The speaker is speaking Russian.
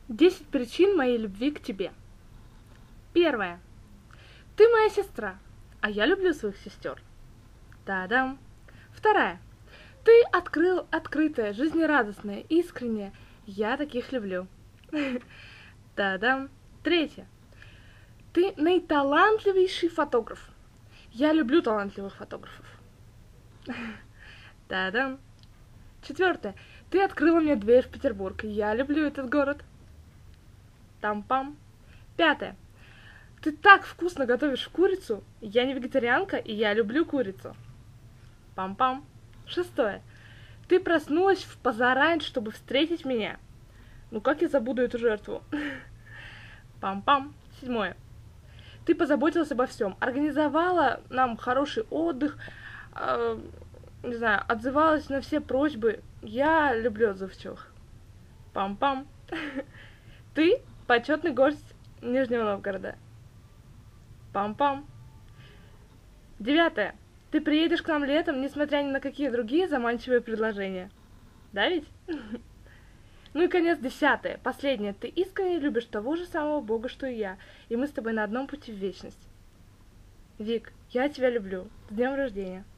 10 причин моей любви к тебе. Первое. Ты моя сестра, а я люблю своих сестер. Та-дам. Вторая. Ты открытая, жизнерадостная, искренняя. Я таких люблю. Та-дам. Третье. Ты наиталантливейший фотограф. Я люблю талантливых фотографов. Та-дам. Четвертое. Ты открыла мне дверь в Петербург. Я люблю этот город. Там-пам. Пятое. Ты так вкусно готовишь курицу. Я не вегетарианка, и я люблю курицу. Пам-пам. Шестое. Ты проснулась в позарань, чтобы встретить меня. Ну как я забуду эту жертву? Пам-пам. Седьмое. Ты позаботилась обо всем. Организовала нам хороший отдых. Не знаю, отзывалась на все просьбы. Я люблю отзывчивых. Пам-пам. Ты почетный гость Нижнего Новгорода. Пам-пам. Девятое. Ты приедешь к нам летом, несмотря ни на какие другие заманчивые предложения. Да ведь? Ну и конец, десятое. Последнее. Ты искренне любишь того же самого Бога, что и я. И мы с тобой на одном пути в вечность. Вик, я тебя люблю. С днем рождения.